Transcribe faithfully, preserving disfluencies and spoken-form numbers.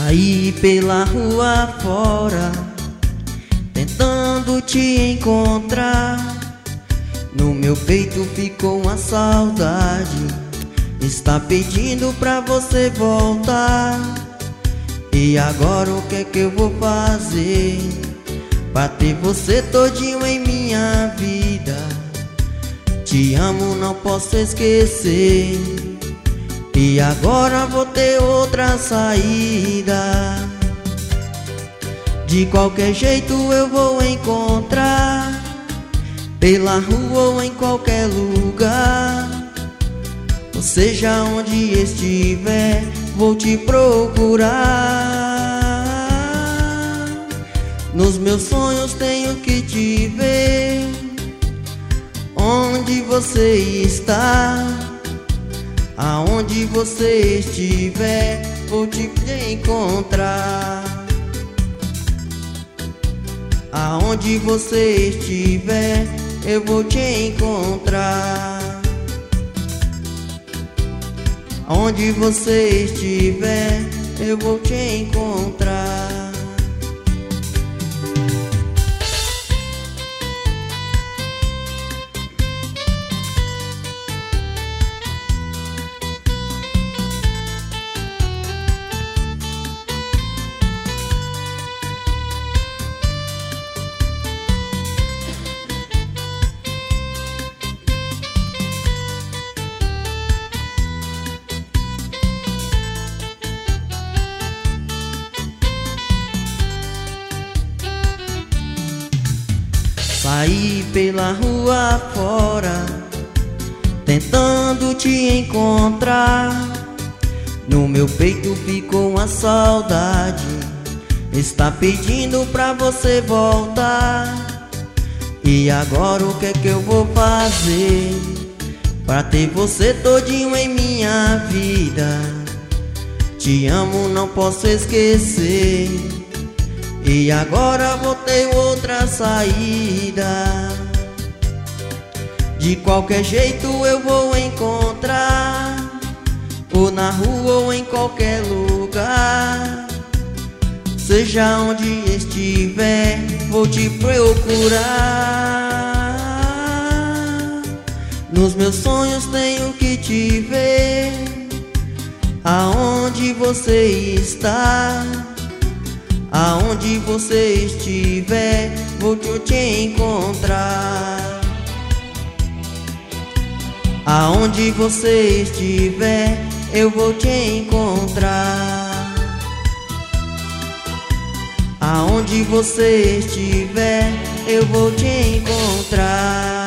Saí pela rua fora, tentando te encontrar. No meu peito ficou uma saudade, está pedindo pra você voltar. E agora o que é que eu vou fazer pra ter você todinho em minha vida? Te amo, não posso esquecer. E agora vou ter outra saída. De qualquer jeito eu vou encontrar, pela rua ou em qualquer lugar. Ou seja onde estiver, vou te procurar. Nos meus sonhos tenho que te ver. Onde você está, aonde você estiver, vou te encontrar. Aonde você estiver, eu vou te encontrar. Aonde você estiver, eu vou te encontrar. Saí pela rua fora, tentando te encontrar. No meu peito ficou uma saudade, está pedindo pra você voltar. E agora o que é que eu vou fazer pra ter você todinho em minha vida? Te amo, não posso esquecer. E agora vou ter outra saída. De qualquer jeito eu vou encontrar, ou na rua ou em qualquer lugar. Seja onde estiver, vou te procurar. Nos meus sonhos tenho que te ver. Aonde você está, aonde você estiver, vou te encontrar. Aonde você estiver, eu vou te encontrar. Aonde você estiver, eu vou te encontrar.